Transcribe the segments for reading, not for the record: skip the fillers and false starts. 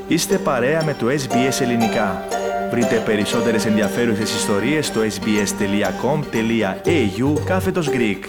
Είστε παρέα με το SBS Ελληνικά. Βρείτε περισσότερες ενδιαφέρουσες ιστορίες στο sbs.com.au/Greek.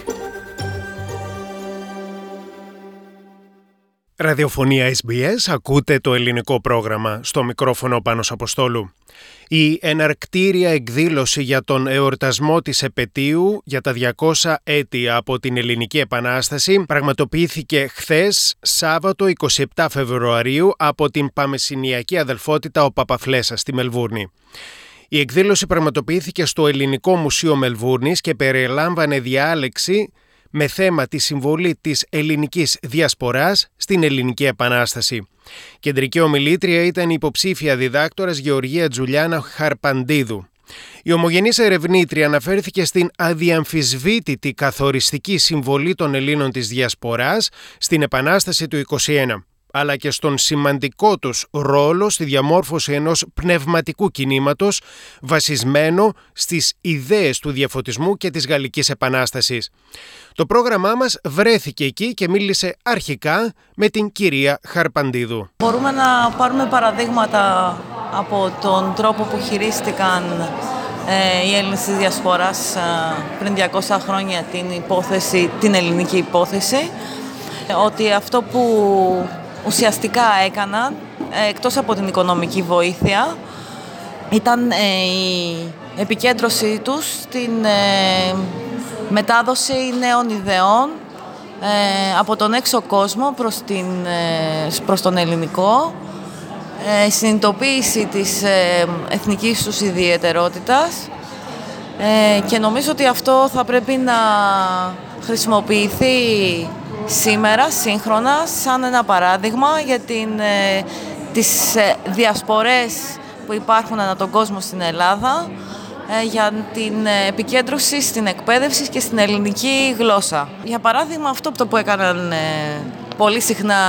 Ραδιοφωνία SBS, ακούτε το ελληνικό πρόγραμμα, στο μικρόφωνο Πάνος Αποστόλου. Η εναρκτήρια εκδήλωση για τον εορτασμό της επετείου για τα 200 έτη από την Ελληνική Επανάσταση πραγματοποιήθηκε χθες, Σάββατο 27 Φεβρουαρίου, από την Παμεσηνιακή Αδελφότητα ο Παπαφλέσας στη Μελβούρνη. Η εκδήλωση πραγματοποιήθηκε στο Ελληνικό Μουσείο Μελβούρνης και περιλάμβανε διάλεξη με θέμα τη συμβολή της ελληνικής διασποράς στην Ελληνική Επανάσταση. Κεντρική ομιλήτρια ήταν η υποψήφια διδάκτορας Γεωργία Τζουλιάνα Χαρπαντίδου. Η ομογενής ερευνήτρια αναφέρθηκε στην αδιαμφισβήτητη καθοριστική συμβολή των Ελλήνων της διασποράς στην Επανάσταση του 1921, αλλά και στον σημαντικό τους ρόλο στη διαμόρφωση ενός πνευματικού κινήματος βασισμένο στις ιδέες του διαφωτισμού και της Γαλλικής Επανάστασης. Το πρόγραμμά μας βρέθηκε εκεί και μίλησε αρχικά με την κυρία Χαρπαντίδου. Μπορούμε να πάρουμε παραδείγματα από τον τρόπο που χειρίστηκαν οι Έλληνες της διασποράς πριν 200 χρόνια την ελληνική υπόθεση, ότι αυτό που ουσιαστικά έκαναν, εκτός από την οικονομική βοήθεια, ήταν η επικέντρωσή τους στην μετάδοση νέων ιδεών από τον έξω κόσμο προς τον ελληνικό, συνειδητοποίηση της εθνικής τους ιδιαιτερότητας, και νομίζω ότι αυτό θα πρέπει να χρησιμοποιηθεί σήμερα, σύγχρονα, σαν ένα παράδειγμα για τις διασπορές που υπάρχουν ανά τον κόσμο στην Ελλάδα, για την επικέντρωση στην εκπαίδευση και στην ελληνική γλώσσα. Για παράδειγμα, αυτό που έκαναν πολύ συχνά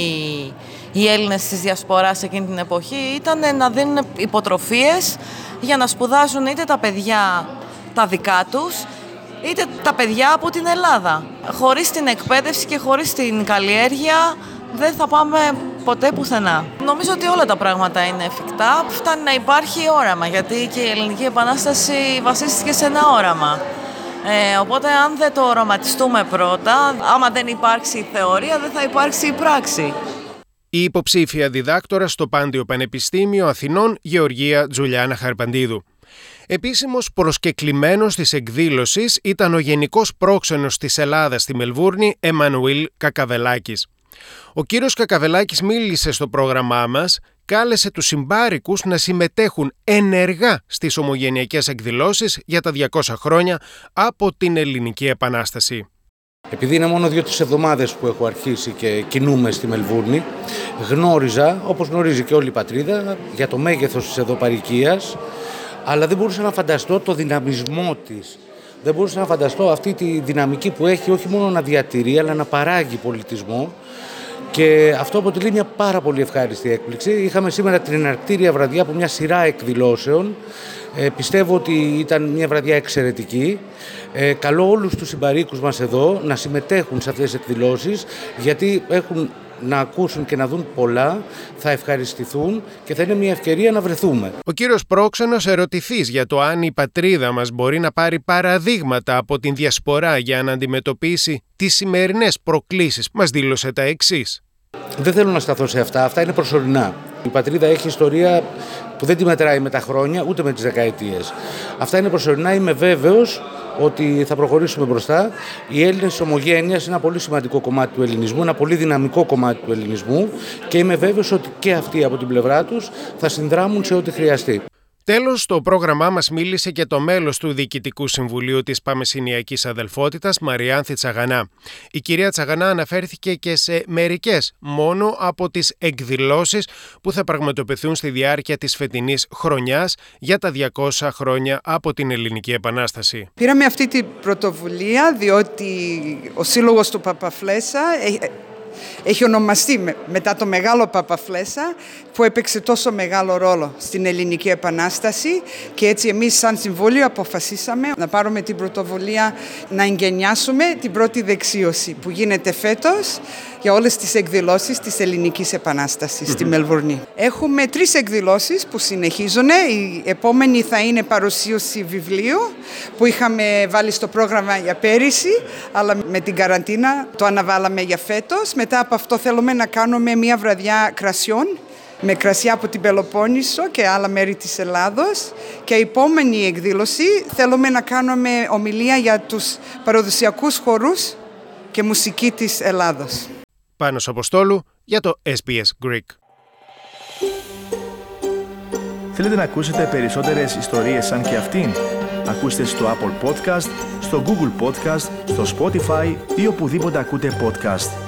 οι Έλληνες της διασποράς εκείνη την εποχή ήταν να δίνουν υποτροφίες για να σπουδάζουν είτε τα παιδιά τα δικά τους, είτε τα παιδιά από την Ελλάδα. Χωρίς την εκπαίδευση και χωρίς την καλλιέργεια δεν θα πάμε ποτέ πουθενά. Νομίζω ότι όλα τα πράγματα είναι εφικτά. Φτάνει να υπάρχει όραμα, γιατί και η Ελληνική Επανάσταση βασίστηκε σε ένα όραμα. Οπότε αν δεν το οραματιστούμε πρώτα, άμα δεν υπάρξει η θεωρία, δεν θα υπάρξει η πράξη. Η υποψήφια διδάκτορα στο Πάντιο Πανεπιστήμιο Αθηνών, Γεωργία Τζουλιάνα Χαρπαντίδου. Επίσημος προσκεκλημένος της εκδήλωσης ήταν ο Γενικός Πρόξενος της Ελλάδας στη Μελβούρνη, Εμμανουήλ Κακαβελάκης. Ο κύριος Κακαβελάκης μίλησε στο πρόγραμμά μας, κάλεσε τους συμπάρικους να συμμετέχουν ενεργά στις ομογενειακές εκδηλώσεις για τα 200 χρόνια από την Ελληνική Επανάσταση. Επειδή είναι μόνο 2-3 εβδομάδες που έχω αρχίσει και κινούμαι στη Μελβούρνη, γνώριζα, όπως γνωρίζει και όλη η πατρίδα, για το μέγεθος της εδωπαρικίας, αλλά δεν μπορούσα να φανταστώ το δυναμισμό της. Δεν μπορούσα να φανταστώ αυτή τη δυναμική που έχει, όχι μόνο να διατηρεί, αλλά να παράγει πολιτισμό. Και αυτό αποτελεί μια πάρα πολύ ευχάριστη έκπληξη. Είχαμε σήμερα την εναρκτήρια βραδιά από μια σειρά εκδηλώσεων. Πιστεύω ότι ήταν μια βραδιά εξαιρετική. Καλώ όλους τους συμπαρίκους μας εδώ να συμμετέχουν σε αυτές τις εκδηλώσεις, γιατί έχουν να ακούσουν και να δουν πολλά, θα ευχαριστηθούν και θα είναι μια ευκαιρία να βρεθούμε. Ο κύριος Πρόξενος, ερωτηθείς για το αν η πατρίδα μας μπορεί να πάρει παραδείγματα από την διασπορά για να αντιμετωπίσει τις σημερινές προκλήσεις, μας δήλωσε τα εξής. Δεν θέλω να σταθώ σε αυτά, αυτά είναι προσωρινά. Η πατρίδα έχει ιστορία που δεν τη μετράει με τα χρόνια, ούτε με τις δεκαετίες. Αυτά είναι προσωρινά, είμαι βέβαιος ότι θα προχωρήσουμε μπροστά. Οι Έλληνες της ομογένειας είναι ένα πολύ σημαντικό κομμάτι του ελληνισμού, ένα πολύ δυναμικό κομμάτι του ελληνισμού, και είμαι βέβαιος ότι και αυτοί από την πλευρά τους θα συνδράμουν σε ό,τι χρειαστεί. Τέλος, στο πρόγραμμά μας μίλησε και το μέλος του Διοικητικού Συμβουλίου της Παμεσηνιακής Αδελφότητας, Μαριάνθη Τσαγανά. Η κυρία Τσαγανά αναφέρθηκε και σε μερικές μόνο από τις εκδηλώσεις που θα πραγματοποιηθούν στη διάρκεια της φετινής χρονιάς για τα 200 χρόνια από την Ελληνική Επανάσταση. Πήραμε αυτή την πρωτοβουλία διότι ο Σύλλογος του Παπαφλέσα έχει ονομαστεί μετά το Μεγάλο Παπαφλέσα, που έπαιξε τόσο μεγάλο ρόλο στην Ελληνική Επανάσταση, και έτσι εμείς σαν Συμβούλιο αποφασίσαμε να πάρουμε την πρωτοβουλία να εγκαινιάσουμε την πρώτη δεξίωση που γίνεται φέτος για όλες τις εκδηλώσεις της Ελληνικής Επανάστασης στη Μελβούρνη. Έχουμε 3 εκδηλώσεις που συνεχίζουν. Η επόμενη θα είναι παρουσίαση βιβλίου που είχαμε βάλει στο πρόγραμμα για πέρυσι, αλλά με την καραντίνα το αναβάλαμε για φέτος. Μετά από αυτό θέλουμε να κάνουμε μια βραδιά κρασιών, με κρασιά από την Πελοπόννησο και άλλα μέρη της Ελλάδος. Και η επόμενη εκδήλωση θέλουμε να κάνουμε ομιλία για τους παραδοσιακούς χορούς και μουσική της Ελλάδος. Πάνος Αποστόλου για το SBS Greek. Θέλετε να ακούσετε περισσότερες ιστορίες σαν και αυτήν? Ακούστε στο Apple Podcast, στο Google Podcast, στο Spotify ή οπουδήποτε ακούτε podcast.